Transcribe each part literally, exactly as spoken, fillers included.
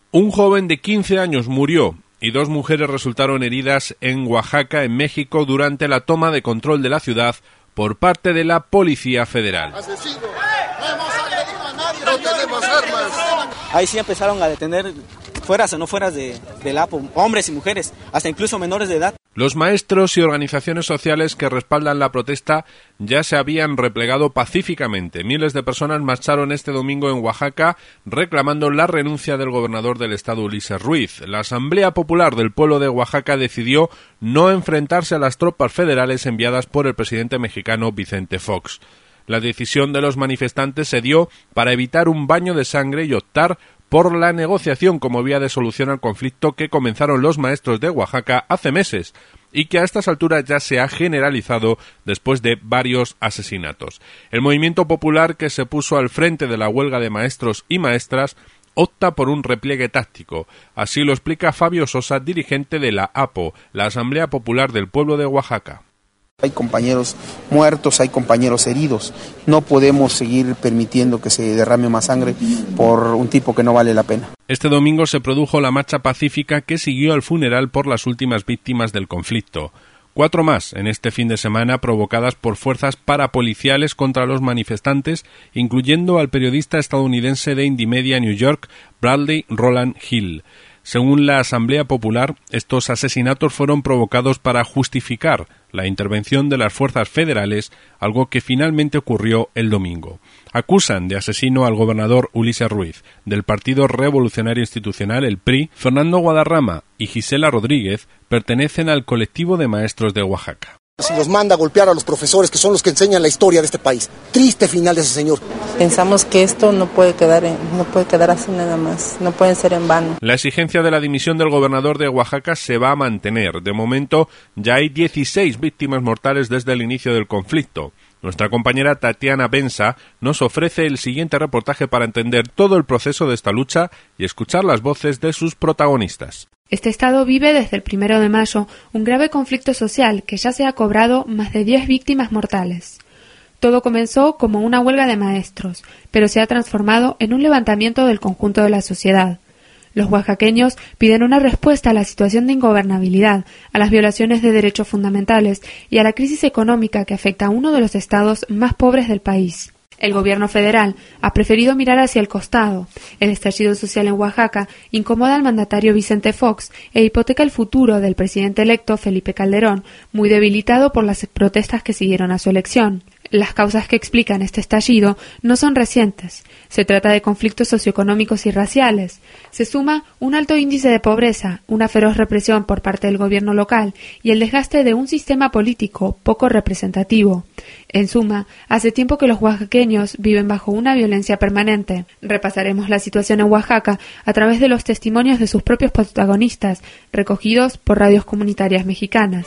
Un joven de quince años murió y dos mujeres resultaron heridas en Oaxaca, en México, durante la toma de control de la ciudad por parte de la Policía Federal. ¡Asesino! ¡No hemos agredido a nadie! ¡No tenemos armas! Ahí sí empezaron a detener fueras o no fueras de, de la A P O, hombres y mujeres, hasta incluso menores de edad. Los maestros y organizaciones sociales que respaldan la protesta ya se habían replegado pacíficamente. Miles de personas marcharon este domingo en Oaxaca reclamando la renuncia del gobernador del estado, Ulises Ruiz. La Asamblea Popular del Pueblo de Oaxaca decidió no enfrentarse a las tropas federales enviadas por el presidente mexicano Vicente Fox. La decisión de los manifestantes se dio para evitar un baño de sangre y optar por la negociación como vía de solución al conflicto que comenzaron los maestros de Oaxaca hace meses y que a estas alturas ya se ha generalizado después de varios asesinatos. El movimiento popular, que se puso al frente de la huelga de maestros y maestras, opta por un repliegue táctico. Así lo explica Fabio Sosa, dirigente de la A P O, la Asamblea Popular del Pueblo de Oaxaca. Hay compañeros muertos, hay compañeros heridos. No podemos seguir permitiendo que se derrame más sangre por un tipo que no vale la pena. Este domingo se produjo la marcha pacífica que siguió al funeral por las últimas víctimas del conflicto. Cuatro más en este fin de semana provocadas por fuerzas parapoliciales contra los manifestantes, incluyendo al periodista estadounidense de Indymedia New York, Bradley Roland Hill. Según la Asamblea Popular, estos asesinatos fueron provocados para justificar la intervención de las fuerzas federales, algo que finalmente ocurrió el domingo. Acusan de asesino al gobernador Ulises Ruiz, del Partido Revolucionario Institucional, el P R I. Fernando Guadarrama y Gisela Rodríguez pertenecen al colectivo de maestros de Oaxaca. Si los manda a golpear a los profesores, que son los que enseñan la historia de este país. Triste final de ese señor. Pensamos que esto no puede quedar en, no puede quedar así nada más, no puede ser en vano. La exigencia de la dimisión del gobernador de Oaxaca se va a mantener. De momento ya hay dieciséis víctimas mortales desde el inicio del conflicto. Nuestra compañera Tatiana Benza nos ofrece el siguiente reportaje para entender todo el proceso de esta lucha y escuchar las voces de sus protagonistas. Este estado vive desde el primero de mayo un grave conflicto social que ya se ha cobrado más de diez víctimas mortales. Todo comenzó como una huelga de maestros, pero se ha transformado en un levantamiento del conjunto de la sociedad. Los oaxaqueños piden una respuesta a la situación de ingobernabilidad, a las violaciones de derechos fundamentales y a la crisis económica que afecta a uno de los estados más pobres del país. El gobierno federal ha preferido mirar hacia el costado. El estallido social en Oaxaca incomoda al mandatario Vicente Fox e hipoteca el futuro del presidente electo Felipe Calderón, muy debilitado por las protestas que siguieron a su elección. Las causas que explican este estallido no son recientes. Se trata de conflictos socioeconómicos y raciales. Se suma un alto índice de pobreza, una feroz represión por parte del gobierno local y el desgaste de un sistema político poco representativo. En suma, hace tiempo que los oaxaqueños viven bajo una violencia permanente. Repasaremos la situación en Oaxaca a través de los testimonios de sus propios protagonistas, recogidos por radios comunitarias mexicanas.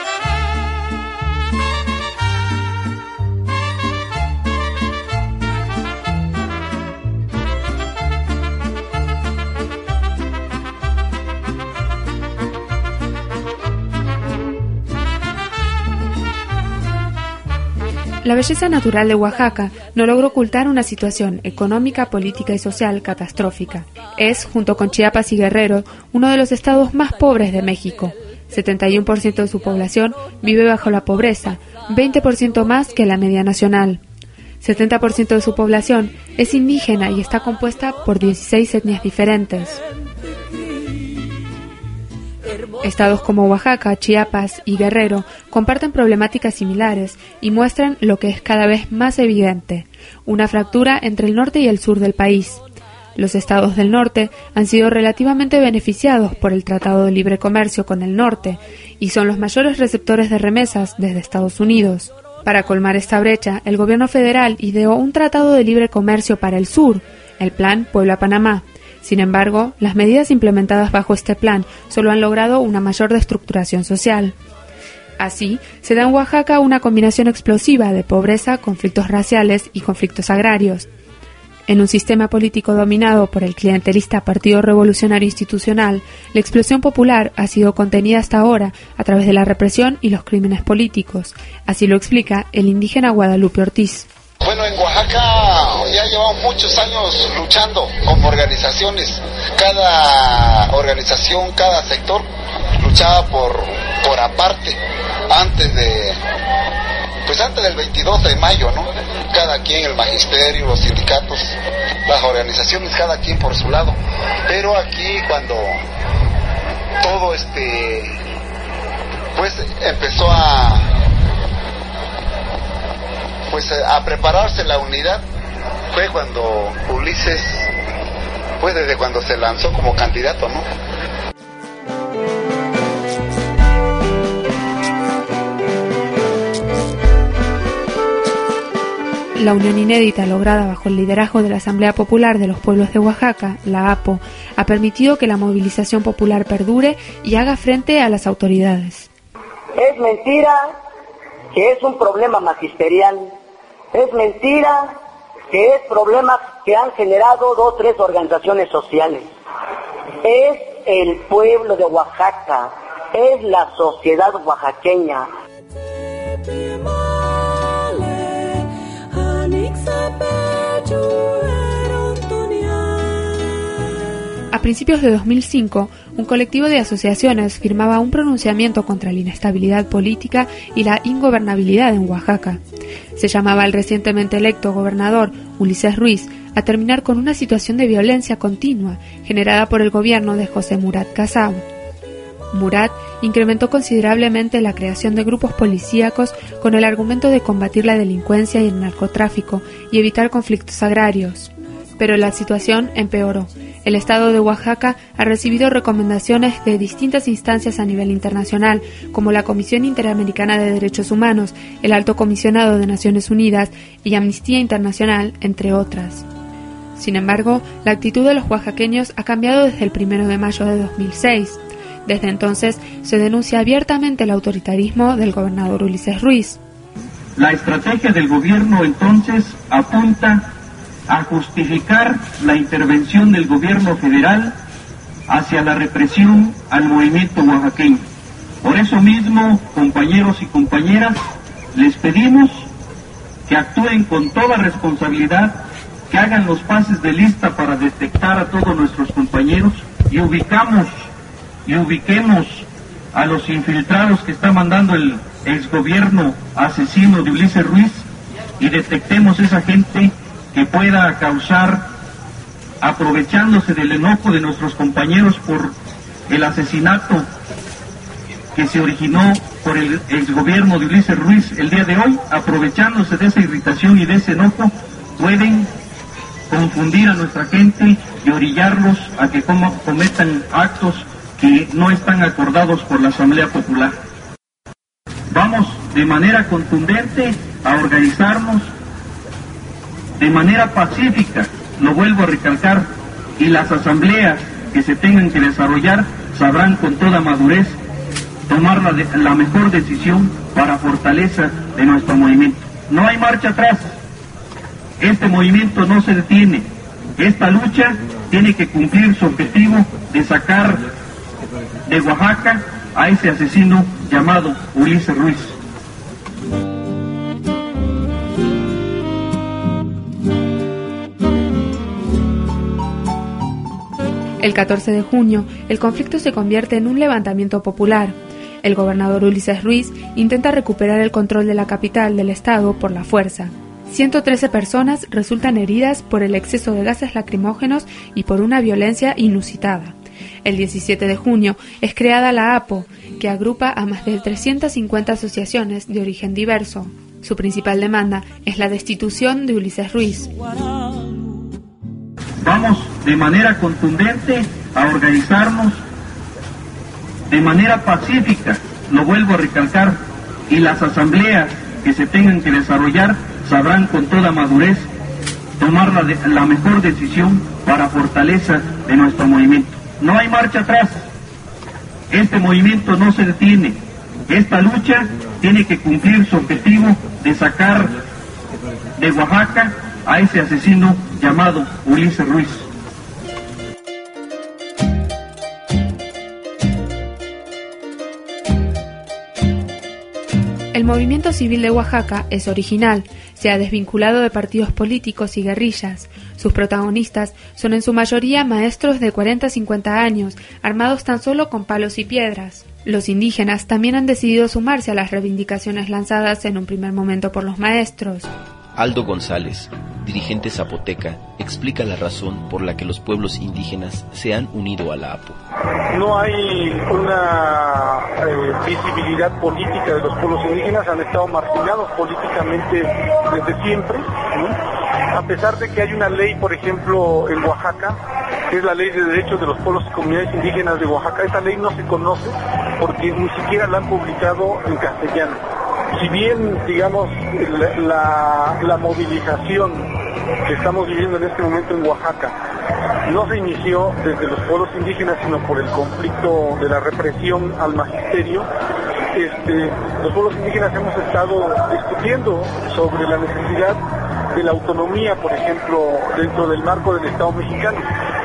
La belleza natural de Oaxaca no logró ocultar una situación económica, política y social catastrófica. Es, junto con Chiapas y Guerrero, uno de los estados más pobres de México. setenta y uno por ciento de su población vive bajo la pobreza, veinte por ciento más que la media nacional. setenta por ciento de su población es indígena y está compuesta por dieciséis etnias diferentes. Estados como Oaxaca, Chiapas y Guerrero comparten problemáticas similares y muestran lo que es cada vez más evidente, una fractura entre el norte y el sur del país. Los estados del norte han sido relativamente beneficiados por el Tratado de Libre Comercio con el norte y son los mayores receptores de remesas desde Estados Unidos. Para colmar esta brecha, el gobierno federal ideó un tratado de libre comercio para el sur, el Plan Puebla-Panamá. Sin embargo, las medidas implementadas bajo este plan solo han logrado una mayor destructuración social. Así, se da en Oaxaca una combinación explosiva de pobreza, conflictos raciales y conflictos agrarios. En un sistema político dominado por el clientelista Partido Revolucionario Institucional, la explosión popular ha sido contenida hasta ahora a través de la represión y los crímenes políticos. Así lo explica el indígena Guadalupe Ortiz. Fue Bueno, en Oaxaca ya llevamos muchos años luchando como organizaciones. Cada organización, cada sector luchaba por, por aparte, antes de, pues antes del veintidós de mayo, ¿no? Cada quien, el magisterio, los sindicatos, las organizaciones, cada quien por su lado. Pero aquí cuando todo este, pues empezó a, pues a prepararse la unidad, fue cuando Ulises, pues desde cuando se lanzó como candidato, ¿no? La unión inédita lograda bajo el liderazgo de la Asamblea Popular de los Pueblos de Oaxaca, la A P O, ha permitido que la movilización popular perdure y haga frente a las autoridades. Es mentira que es un problema magisterial, es mentira que es problemas que han generado dos o tres organizaciones sociales. Es el pueblo de Oaxaca, es la sociedad oaxaqueña. A principios de dos mil cinco, un colectivo de asociaciones firmaba un pronunciamiento contra la inestabilidad política y la ingobernabilidad en Oaxaca. Se llamaba al recientemente electo gobernador Ulises Ruiz a terminar con una situación de violencia continua generada por el gobierno de José Murat Casab. Murat incrementó considerablemente la creación de grupos policíacos con el argumento de combatir la delincuencia y el narcotráfico y evitar conflictos agrarios. Pero la situación empeoró. El Estado de Oaxaca ha recibido recomendaciones de distintas instancias a nivel internacional, como la Comisión Interamericana de Derechos Humanos, el Alto Comisionado de Naciones Unidas y Amnistía Internacional, entre otras. Sin embargo, la actitud de los oaxaqueños ha cambiado desde el primero de mayo de dos mil seis. Desde entonces, se denuncia abiertamente el autoritarismo del gobernador Ulises Ruiz. La estrategia del gobierno entonces apunta a justificar la intervención del gobierno federal hacia la represión al movimiento oaxaqueño. Por eso mismo, compañeros y compañeras, les pedimos que actúen con toda responsabilidad, que hagan los pases de lista para detectar a todos nuestros compañeros y ubicamos y ubiquemos a los infiltrados que está mandando el exgobierno asesino de Ulises Ruiz y detectemos esa gente que pueda causar, aprovechándose del enojo de nuestros compañeros por el asesinato que se originó por el exgobierno de Ulises Ruiz el día de hoy, aprovechándose de esa irritación y de ese enojo, pueden confundir a nuestra gente y orillarlos a que cometan actos que no están acordados por la Asamblea Popular. Vamos de manera contundente a organizarnos de manera pacífica, lo vuelvo a recalcar, y las asambleas que se tengan que desarrollar sabrán con toda madurez tomar la, de, la mejor decisión para fortaleza de nuestro movimiento. No hay marcha atrás, este movimiento no se detiene, esta lucha tiene que cumplir su objetivo de sacar de Oaxaca a ese asesino llamado Ulises Ruiz. El catorce de junio, el conflicto se convierte en un levantamiento popular. El gobernador Ulises Ruiz intenta recuperar el control de la capital del estado por la fuerza. ciento trece personas resultan heridas por el exceso de gases lacrimógenos y por una violencia inusitada. El diecisiete de junio es creada la A P O, que agrupa a más de trescientas cincuenta asociaciones de origen diverso. Su principal demanda es la destitución de Ulises Ruiz. Vamos de manera contundente a organizarnos de manera pacífica, lo vuelvo a recalcar, y las asambleas que se tengan que desarrollar sabrán con toda madurez tomar la, de, la mejor decisión para fortaleza de nuestro movimiento. No hay marcha atrás, este movimiento no se detiene, esta lucha tiene que cumplir su objetivo de sacar de Oaxaca a ese asesino llamado Ulises Ruiz. El movimiento civil de Oaxaca es original, se ha desvinculado de partidos políticos y guerrillas. Sus protagonistas son en su mayoría maestros de cuarenta a cincuenta años, armados tan solo con palos y piedras. Los indígenas también han decidido sumarse a las reivindicaciones lanzadas en un primer momento por los maestros. Aldo González, dirigente zapoteca, explica la razón por la que los pueblos indígenas se han unido a la A P O. No hay una eh, visibilidad política de los pueblos indígenas, han estado marginados políticamente desde siempre, ¿no? A pesar de que hay una ley, por ejemplo, en Oaxaca, que es la Ley de Derechos de los Pueblos y Comunidades Indígenas de Oaxaca, esa ley no se conoce porque ni siquiera la han publicado en castellano. Si bien, digamos, la, la, la movilización que estamos viviendo en este momento en Oaxaca no se inició desde los pueblos indígenas, sino por el conflicto de la represión al magisterio, este, los pueblos indígenas hemos estado discutiendo sobre la necesidad de la autonomía, por ejemplo, dentro del marco del Estado mexicano.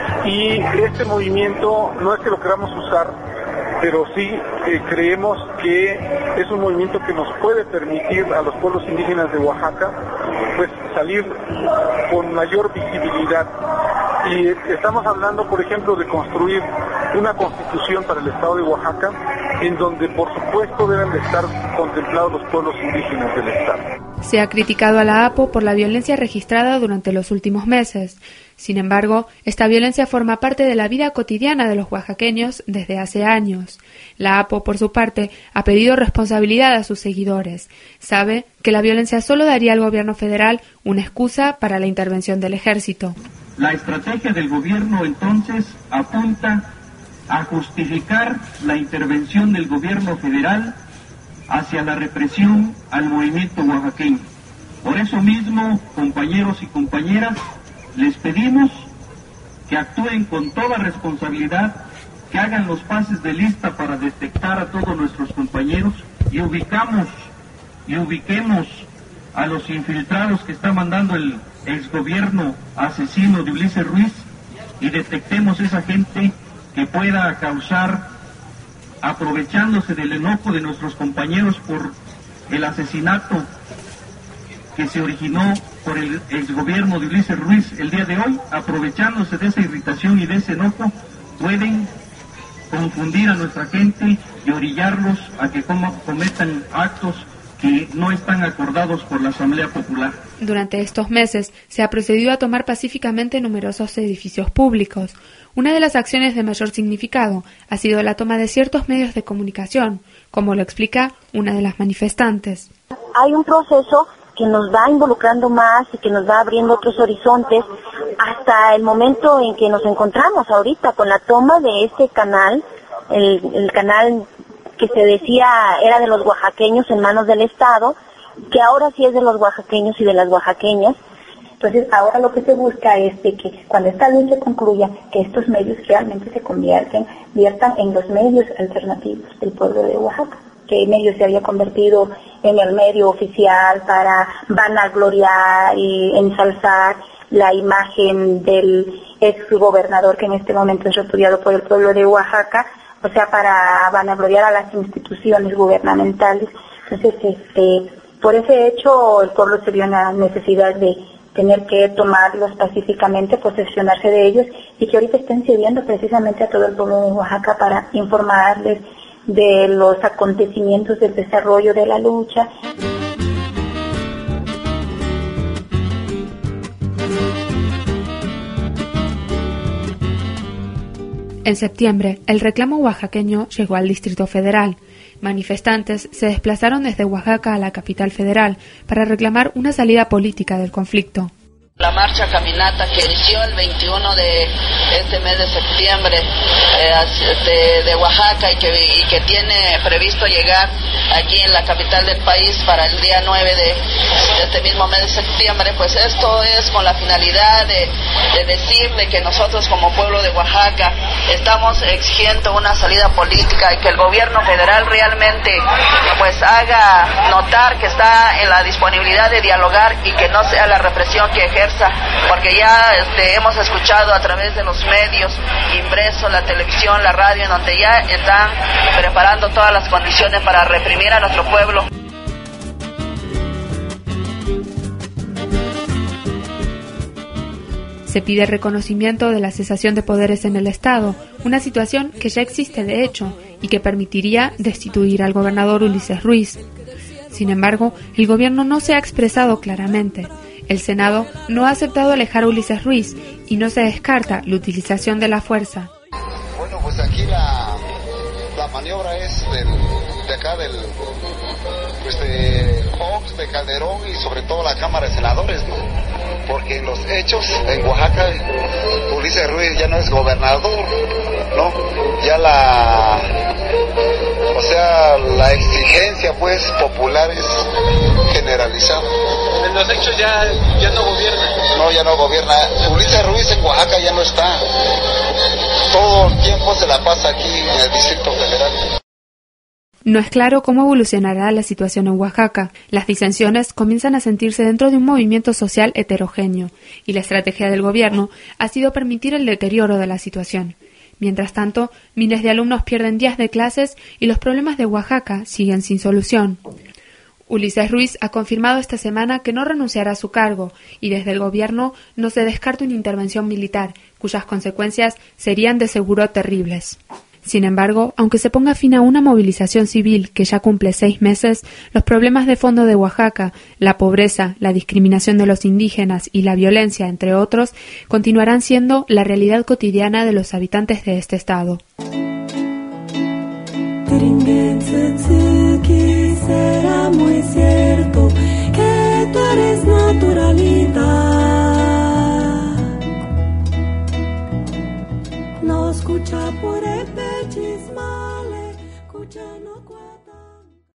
Y este movimiento no es que lo queramos usar, pero sí eh, creemos que es un movimiento que nos puede permitir a los pueblos indígenas de Oaxaca pues salir con mayor visibilidad. Y estamos hablando, por ejemplo, de construir una constitución para el Estado de Oaxaca, en donde por supuesto deben de estar contemplados los pueblos indígenas del Estado. Se ha criticado a la A P O por la violencia registrada durante los últimos meses. Sin embargo, esta violencia forma parte de la vida cotidiana de los oaxaqueños desde hace años. La A P O, por su parte, ha pedido responsabilidad a sus seguidores. Sabe que la violencia solo daría al gobierno federal una excusa para la intervención del ejército. La estrategia del gobierno entonces apunta a justificar la intervención del gobierno federal hacia la represión al movimiento oaxaqueño. Por eso mismo, compañeros y compañeras, les pedimos que actúen con toda responsabilidad, que hagan los pases de lista para detectar a todos nuestros compañeros y ubicamos y ubiquemos a los infiltrados que está mandando el exgobierno asesino de Ulises Ruiz y detectemos esa gente que pueda causar, aprovechándose del enojo de nuestros compañeros por el asesinato que se originó por el exgobierno de Ulises Ruiz el día de hoy, aprovechándose de esa irritación y de ese enojo, pueden confundir a nuestra gente y orillarlos a que cometan actos que no están acordados por la Asamblea Popular. Durante estos meses se ha procedido a tomar pacíficamente numerosos edificios públicos. Una de las acciones de mayor significado ha sido la toma de ciertos medios de comunicación, como lo explica una de las manifestantes. Hay un proceso que nos va involucrando más y que nos va abriendo otros horizontes hasta el momento en que nos encontramos ahorita con la toma de este canal, el, el canal que se decía era de los oaxaqueños en manos del Estado, que ahora sí es de los oaxaqueños y de las oaxaqueñas. Entonces ahora lo que se busca es de que cuando esta lucha concluya, que estos medios realmente se convierten, viertan en los medios alternativos del pueblo de Oaxaca, que el medio se había convertido en el medio oficial para vanagloriar y ensalzar la imagen del ex gobernador que en este momento es repudiado por el pueblo de Oaxaca, o sea, para vanagloriar a las instituciones gubernamentales. Entonces, este, por ese hecho, el pueblo se vio en la necesidad de tener que tomarlos pacíficamente, posesionarse de ellos, y que ahorita estén sirviendo precisamente a todo el pueblo de Oaxaca para informarles de los acontecimientos del desarrollo de la lucha. En septiembre, el reclamo oaxaqueño llegó al Distrito Federal. Manifestantes se desplazaron desde Oaxaca a la capital federal para reclamar una salida política del conflicto. La marcha caminata que inició el veintiuno de este mes de septiembre eh, de, de Oaxaca y que, y que tiene previsto llegar aquí en la capital del país para el día nueve de este mismo mes de septiembre, pues esto es con la finalidad de, de decir de que nosotros como pueblo de Oaxaca estamos exigiendo una salida política y que el gobierno federal realmente pues haga notar que está en la disponibilidad de dialogar y que no sea la represión que ejerce, porque ya este, hemos escuchado a través de los medios impresos, la televisión, la radio, en donde ya están preparando todas las condiciones para reprimir a nuestro pueblo. Se pide reconocimiento de la cesación de poderes en el Estado, una situación que ya existe de hecho y que permitiría destituir al gobernador Ulises Ruiz. Sin embargo, el gobierno no se ha expresado claramente. El Senado no ha aceptado alejar a Ulises Ruiz y no se descarta la utilización de la fuerza. Bueno, pues aquí la, la maniobra es del, de acá del pues de Fox, de Calderón y sobre todo la Cámara de Senadores, ¿no? Porque en los hechos, en Oaxaca, Ulises Ruiz ya no es gobernador, ¿no? Ya la, o sea, la exigencia, pues, popular es generalizada. En los hechos ya, ya no gobierna. No, ya no gobierna. Ulises Ruiz en Oaxaca ya no está. Todo el tiempo se la pasa aquí en el Distrito Federal. No es claro cómo evolucionará la situación en Oaxaca. Las disensiones comienzan a sentirse dentro de un movimiento social heterogéneo, y la estrategia del gobierno ha sido permitir el deterioro de la situación. Mientras tanto, miles de alumnos pierden días de clases y los problemas de Oaxaca siguen sin solución. Ulises Ruiz ha confirmado esta semana que no renunciará a su cargo, y desde el gobierno no se descarta una intervención militar, cuyas consecuencias serían de seguro terribles. Sin embargo, aunque se ponga fin a una movilización civil que ya cumple seis meses, los problemas de fondo de Oaxaca, la pobreza, la discriminación de los indígenas y la violencia, entre otros, continuarán siendo la realidad cotidiana de los habitantes de este estado. Será muy cierto que tú eres naturalidad. No escucha por el pechismale, escucha no